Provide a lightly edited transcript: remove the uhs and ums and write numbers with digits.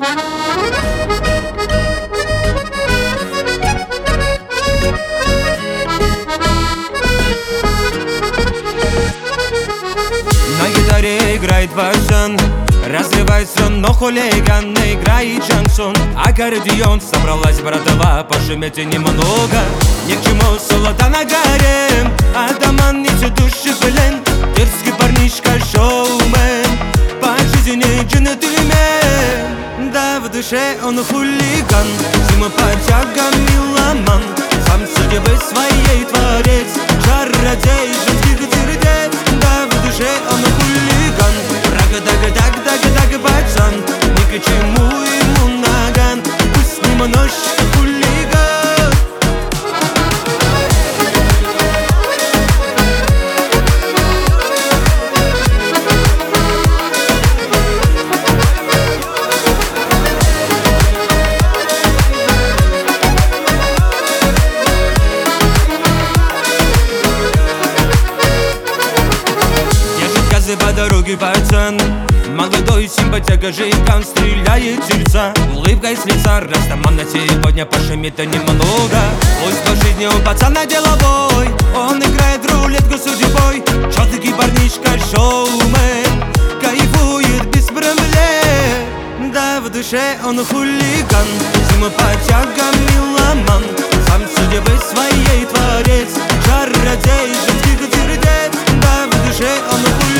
На гитаре играет барсан, разрывается, но хулиган играет шансон. Аккордеон, собралась братва, пошумите немного. Ни к чему солода на горе, атаман несу души плен. Дерзкий парнишка шоумен, по жизни джентльмен. Да, в душе он хулиган, зиму подтяган меломан. Сам судьбы своей творец, чародей женских сердец. Да, в душе он хулиган, рага-дага-даг-дага-даг пацан. Ни к чему ему наган, пусть немножко хулиган. По дороге пацан, молодой симпатяга жиган, стреляет сердца. Улыбкой с лица растаман на сегодня пошумит немного. Пусть по жизни он пацан деловой, он играет рулетку судьбой. Чёткий парнишка шоумен, кайфует без проблем. Да, в душе он хулиган, зиму подтяган меломан. Сам судьбы своей творец, чародей женских сердец. Да, в душе он хулиган.